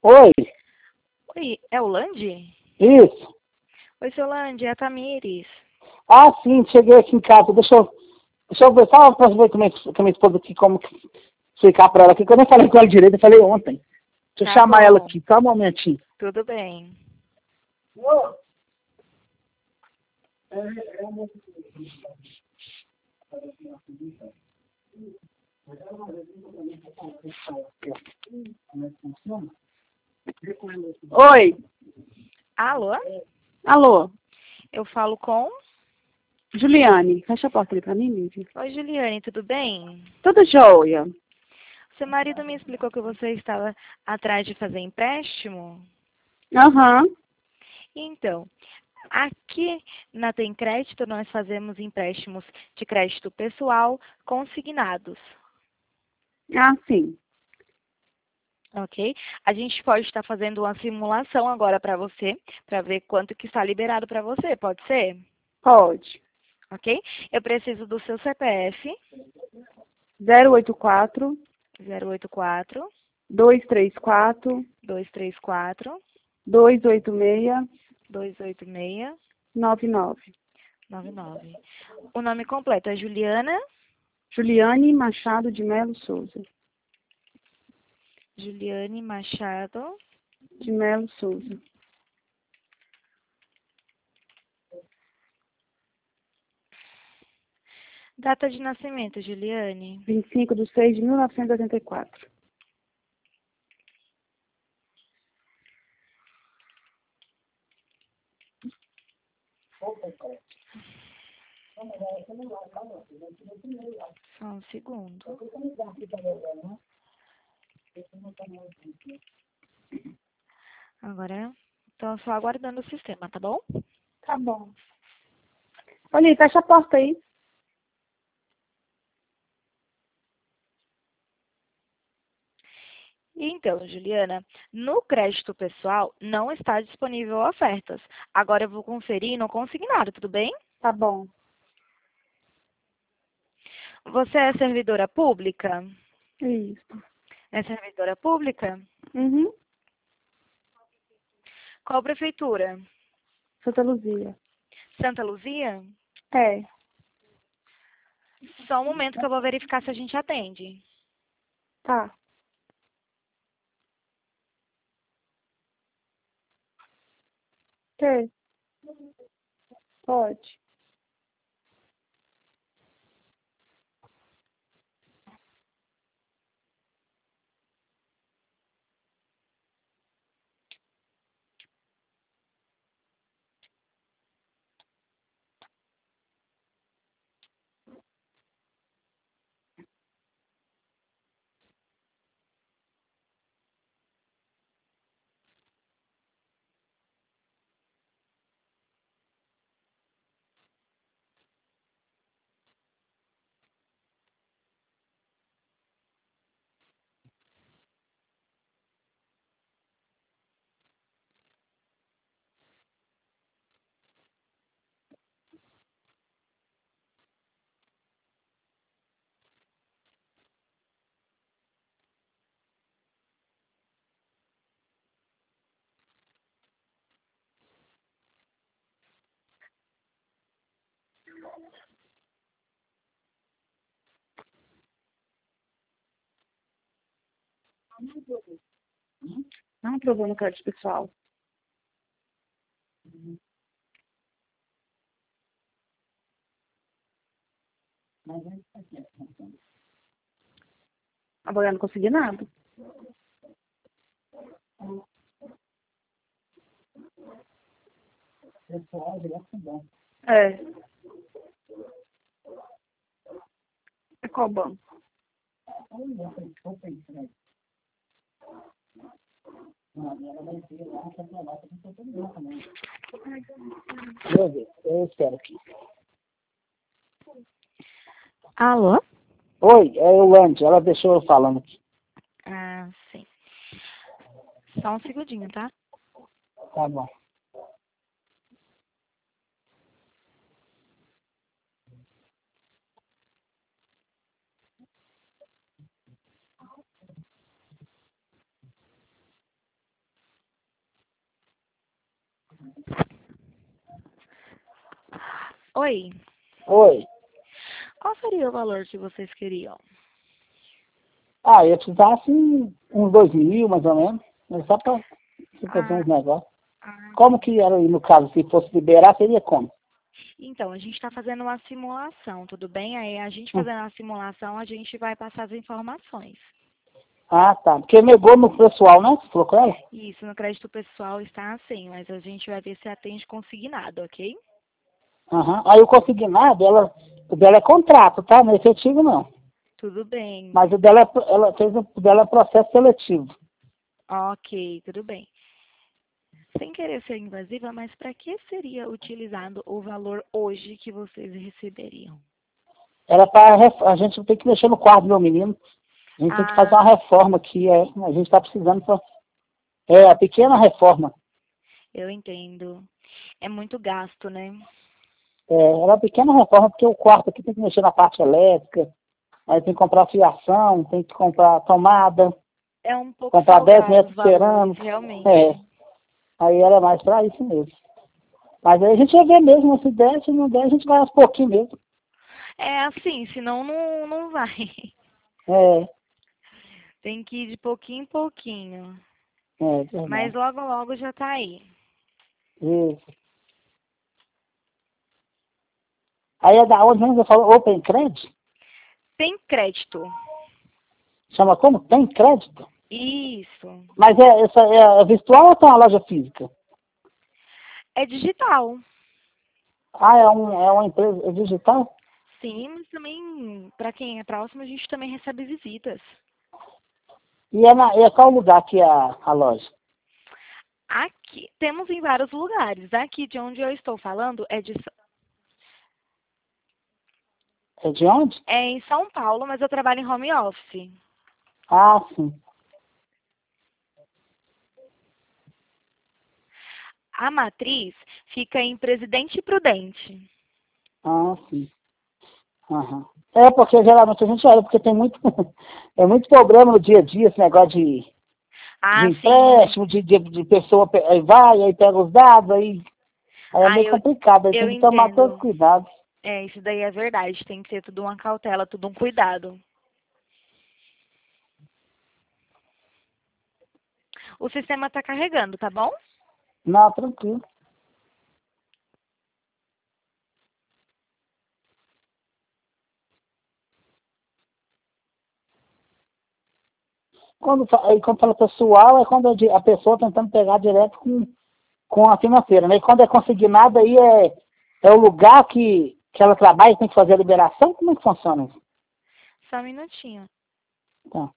Oi, Oi, é o Landi? isso. Oi, seu Landi, é a Tamires. Ah, sim, cheguei aqui em casa. Deixa eu ver, só pra ver com a minha esposa aqui, como que explicar pra ela aqui, que eu nem falei com ela direito, eu falei ontem. Deixa eu Tá chamar ela bom, aqui, só um momentinho. tudo bem. Oi, Alô? alô, Eu falo com... Juliane, fecha a porta ali pra mim, Lívia. Oi, Juliane, tudo bem? Tudo jóia. Seu marido me explicou que você estava atrás de fazer empréstimo? Aham, Então, aqui na Tem Crédito nós fazemos empréstimos de crédito pessoal consignados, ah, sim, ok? A gente pode estar fazendo uma simulação agora para você, para ver quanto que está liberado para você, pode ser? pode. Ok? Eu preciso do seu CPF, 084 084 234 234 286 286 99. 99. O nome completo é Juliana, Juliane Machado de Melo Souza. Juliane Machado. De Melo Souza. Data de nascimento, Juliane. 25/6/1984. Só um segundo. Agora, estou só aguardando o sistema, tá bom? Tá bom. Olha, fecha a porta aí. Então, Juliana, no crédito pessoal não está disponível ofertas. Agora eu vou conferir no consignado, tudo bem? Tá bom. Você é servidora pública? Isso. É servidora pública? Uhum. Qual prefeitura? Santa Luzia. Santa Luzia? É. Só um momento que eu vou verificar se a gente atende. Tá. Que? Pode. Não aprovou no crédito pessoal. Agora eu não consegui nada. É. É qual banco? Eu espero aqui. Alô? Oi, é o Landy, ela deixou eu falando aqui. Ah, sim. Só um segundinho, tá? Tá bom. Oi, Oi. qual seria o valor que vocês queriam? Ah, eu precisava assim, uns 2.000, mais ou menos. Mas só para fazer Ah, uns negócios. ah, Como que era aí, no caso, se fosse liberar, seria como? então, a gente está fazendo uma simulação, tudo bem? Aí a gente Hum. fazendo a simulação, a gente vai passar as informações. Ah, tá. Porque negou no pessoal, né? Você falou com ela? Isso, no crédito pessoal está assim, mas a gente vai ver se atende consignado, ok? Aham. Aí o consignado, o dela é contrato, tá? Não é efetivo, não. Tudo bem. Mas o dela, ela fez o dela é processo seletivo. Ok, tudo bem. Sem querer ser invasiva, mas para que seria utilizado o valor hoje que vocês receberiam? Era para a gente tem que mexer no quarto do meu menino. A gente tem que fazer uma Ah, reforma aqui. A gente está precisando. A pequena reforma. eu entendo. É muito gasto, né? Era uma pequena reforma, porque o quarto aqui tem que mexer na parte elétrica. Aí tem que comprar fiação, tem que comprar tomada, É um pouco comprar 10 salgado os metros de valores, cerâmica. realmente. É, aí era mais para isso mesmo. Mas aí a gente vai ver mesmo, se der, se não der, a gente vai aos pouquinhos mesmo. É assim, senão não vai. É, Tem que ir de pouquinho em pouquinho. Mas verdade. logo, logo já tá aí. Isso. Aí é da onde mesmo? Você falou Open Credit? Tem crédito. Chama como? Tem crédito? Isso. Mas essa é virtual ou tem uma loja física? É digital. Ah, é uma empresa digital? Sim, mas também, para quem é próximo, a gente também recebe visitas. E é qual lugar que é a loja? Aqui, temos em vários lugares. Aqui de onde eu estou falando É de onde? é em São Paulo, mas eu trabalho em home office. Ah, sim. A matriz fica em Presidente Prudente. Ah, sim. Aham. É, porque geralmente a gente olha, porque tem muito, é muito problema no dia a dia, esse negócio de Ah, sim. empréstimo, de pessoa, aí vai, aí pega os dados, aí é Ah, meio complicado, aí eu tem que tomar todo entendo. cuidado. É, isso daí é verdade. Tem que ter tudo uma cautela, tudo um cuidado. O sistema está carregando, tá bom? Não, tranquilo. Aí quando fala pessoal, é quando a pessoa tentando pegar direto com a financeira, né? E quando é consignado, aí é o lugar que ela trabalha e tem que fazer a liberação? Como é que funciona isso? Só um minutinho. Tá.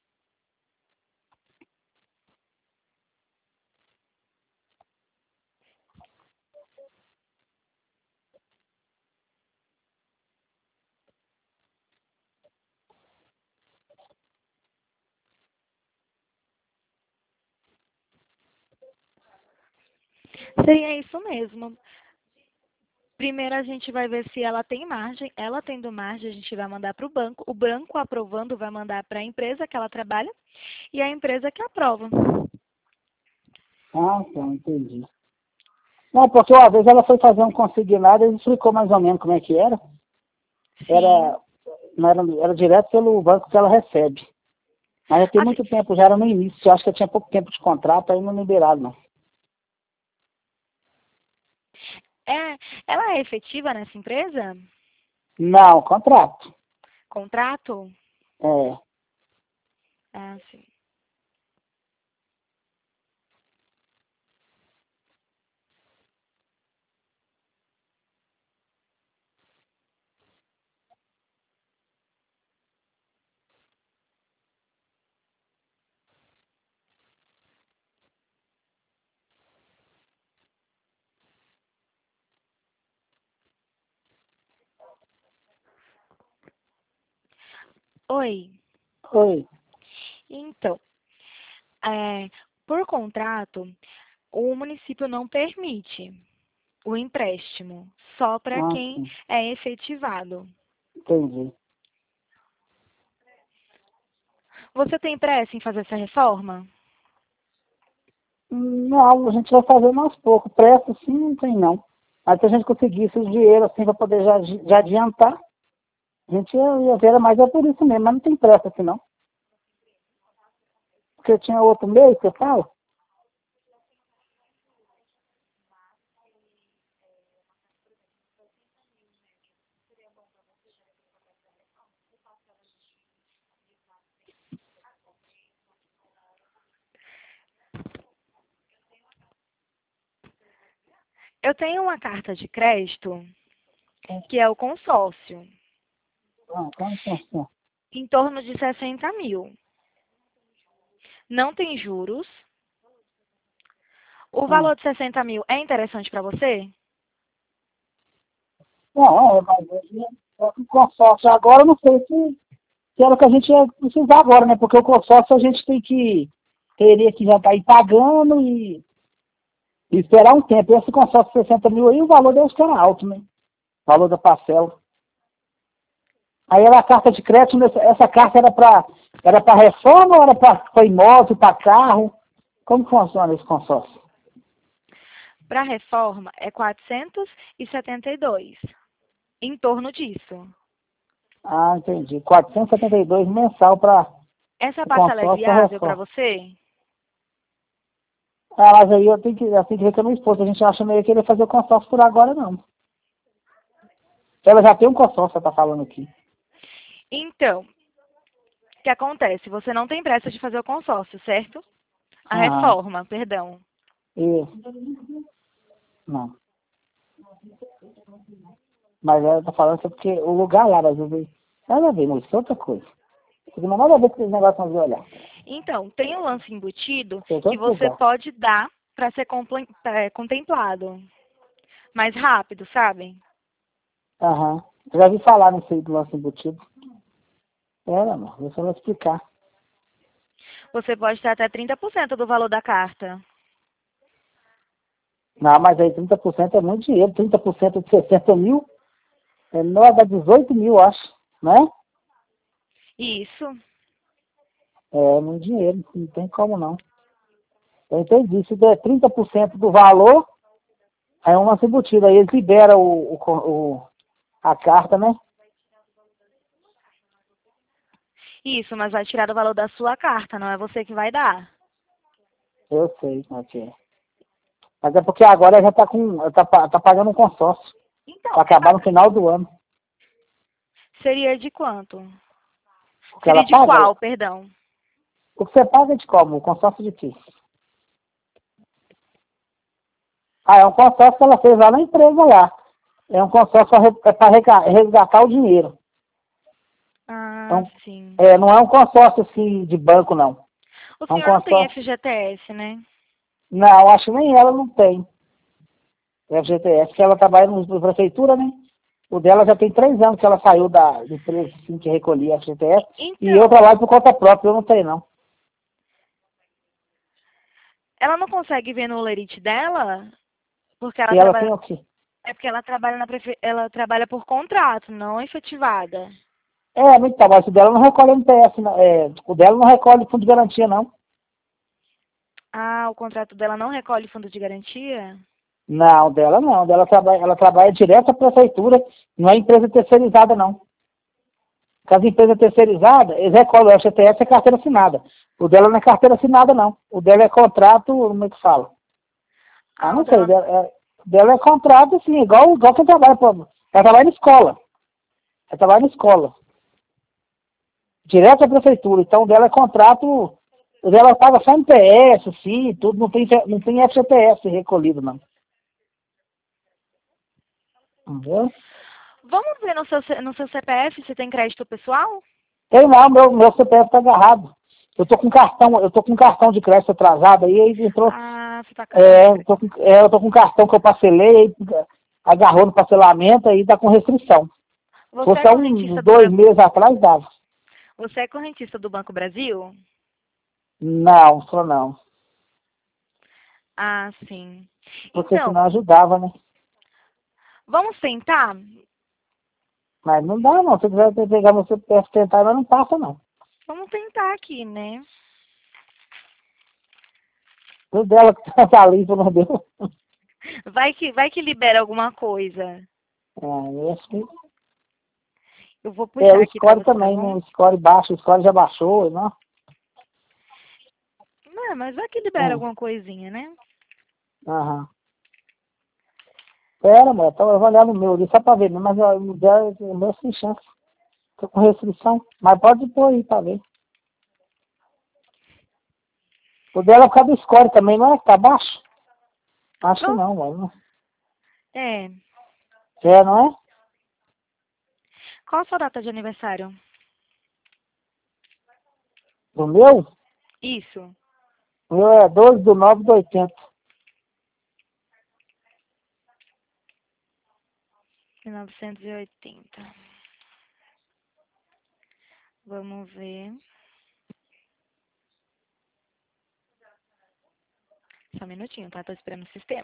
Seria isso mesmo. Primeiro a gente vai ver se ela tem margem. Ela tendo margem, a gente vai mandar para o banco. O banco aprovando vai mandar para a empresa que ela trabalha e a empresa que aprova. Ah, tá, entendi. Não, porque uma vez ela foi fazer um consignado e explicou mais ou menos como é que era. Sim. Era, não era, era direto pelo banco que ela recebe. Mas já tem Assim, muito tempo, já era no início. Eu acho que tinha pouco tempo de contrato, aí não liberaram, não. é, ela é efetiva nessa empresa? Não, contrato. Contrato? É. Ah, sim. Oi. Oi. Então, é, por contrato, o município não permite o empréstimo, só para Ah, quem sim. é efetivado. Entendi. Você tem pressa em fazer essa reforma? Não, a gente vai fazendo aos poucos. Pressa sim, não tem não. Mas se a gente conseguisse o dinheiro assim para poder já adiantar, a gente ia ver, mas é por isso mesmo, mas não tem pressa assim não. Porque tinha outro mês, você fala? Eu tenho uma carta de crédito, que é o consórcio, Ah, então, assim. em torno de 60 mil. Não tem juros. O Ah. valor de 60 mil é interessante para você? Não, mas o consórcio agora eu não sei se era o que a gente ia precisar agora, né? Porque o consórcio a gente teria que já estar aí pagando e esperar um tempo. Esse consórcio de 60 mil aí, o valor deve ficar alto, né? O valor da parcela. Aí era a carta de crédito, essa carta era para reforma ou era para imóvel, para carro? Como funciona esse consórcio? Para reforma é 472, em torno disso. Ah, entendi. 472 mensal para Essa o parcela é consórcio para viável para reforma. você? Ah, mas aí eu tenho que ver com a minha esposa. A gente acha meio que ele fazer o consórcio por agora, não. Ela já tem um consórcio, você tá falando aqui. Então, o que acontece? Você não tem pressa de fazer o consórcio, certo? A Ah, reforma, perdão. isso. Não. Mas ela tá falando que é porque o lugar lá, às vezes, nada a ver, mas isso é outra coisa. Porque não tem nada a ver com esses negócios de olhar. Então, tem um lance embutido Isso é que outro você lugar. pode dar para ser contemplado mais rápido, sabe? Aham. Eu já vi falar nisso aí do nosso embutido. Era, não. Você vai explicar. Você pode ter até 30% do valor da carta. Não, mas aí 30% é muito dinheiro. 30% de 60 mil, não, dá 18 mil, acho. Né? Isso. É muito dinheiro. Não tem como não. Eu entendi. Se der 30% do valor, aí é uma embutida. Aí eles liberam a carta, né? Isso, mas vai tirar do valor da sua carta, não é você que vai dar. Eu sei como é que é. Mas é porque agora já tá pagando um consórcio. Então, Vai acabar no final do ano. seria de quanto? O que Seria ela de paga, qual, perdão? o que você paga é de como? O consórcio de quê? Ah, é um consórcio que ela fez lá na empresa lá. É um consórcio para resgatar o dinheiro. Ah, Então, sim. não é um consórcio assim de banco, não. O É um senhor não tem consórcio. FGTS, né? Não, acho que nem ela não tem. É FGTS, que ela trabalha na prefeitura, né? O dela já tem 3 anos que ela saiu da empresa assim, que recolhia FGTS. E eu Então, trabalho por conta própria, eu não tenho, não. ela não consegue ver no lerite dela, porque ela E ela tem trabalha, o quê? é porque ela trabalha ela trabalha por contrato, não efetivada. Muito tá, mas o dela não recolhe MPS, não. O dela não recolhe fundo de garantia, não. Ah, o contrato dela não recolhe fundo de garantia? Não, dela não. Ela trabalha direto à prefeitura, não é empresa terceirizada, não. Porque as empresas terceirizadas, eles recolhem o FGTS é carteira assinada. O dela não é carteira assinada, não. O dela é contrato, como é que fala? Ah, Ah, o não sei. dela. Dela é contrato, assim, igual quem trabalha. Ela trabalha na escola. Ela trabalha na escola. Direto à prefeitura. Então, o dela é contrato. O dela paga só MPS, sim, tudo. Não tem FGTS recolhido, não. Entendeu? Vamos ver no seu CPF se tem crédito pessoal? Tem lá, meu CPF está agarrado. Eu tô com cartão de crédito atrasado aí entrou. Ah, você tá cartão de crédito. Eu tô com cartão que eu parcelei, aí agarrou no parcelamento aí tá com restrição. Se Você é fosse há uns 2 meses atrás, dava. Você é correntista do Banco Brasil? Não, só não. Ah, sim. Porque Então, senão ajudava, né? vamos tentar? Mas não dá não. Se você quiser pegar meu CPF tentar, mas não passa não. Vamos tentar aqui, né? O dela que tá limpo, não deu. Vai que libera alguma coisa. Eu acho que... Eu vou puxar o aqui pra score você, tá também, bom? né? O score baixo, o score já baixou, não? Não, mas vai que libera Hum, alguma coisinha, né? Aham. Pera, mulher, então eu vou olhar no meu ali só pra ver, né? Mas o meu sem chance. Tô com restrição. Mas pode pôr aí pra ver. O dela é por causa do score também, não é? Que tá baixo? Acho que Oh, não, mano. é. Não é? Qual a sua data de aniversário? O meu? Isso. O meu é 12/9/80. 1980. Vamos ver. Só um minutinho, tá? Tô esperando o sistema.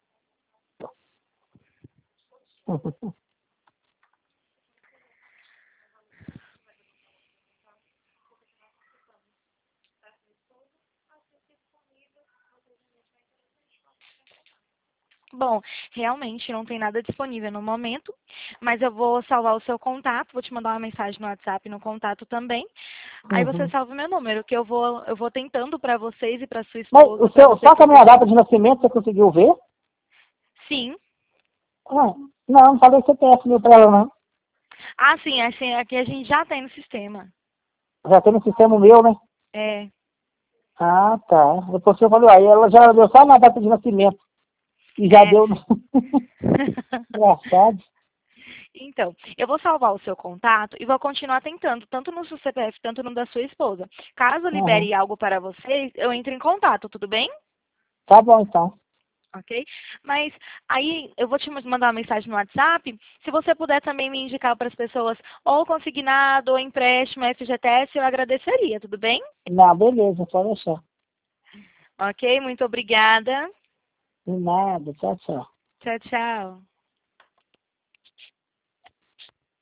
Bom, realmente não tem nada disponível no momento, mas eu vou salvar o seu contato, vou te mandar uma mensagem no WhatsApp no contato também. Aí você Uhum. salva o meu número, que eu vou tentando para vocês e para sua Mas o esposa, para seu, você só com a minha conseguir. data de nascimento você conseguiu ver? Sim. Ah, não falei CPF meu pra ela, não. Ah, sim, assim, aqui a gente já tem no sistema. Já tem no sistema meu, né? É. Ah, tá. Depois eu falei, aí ela já deu só na data de nascimento. E já É. deu. Engraçado. Então, eu vou salvar o seu contato e vou continuar tentando, tanto no seu CPF, tanto no da sua esposa. Caso Uhum. libere algo para vocês, eu entro em contato, tudo bem? Tá bom, então. Ok? Mas aí eu vou te mandar uma mensagem no WhatsApp. Se você puder também me indicar para as pessoas ou consignado ou empréstimo FGTS, eu agradeceria, tudo bem? Não, beleza, pode deixar. Ok? Muito obrigada. De nada, tchau, tchau. Tchau, tchau.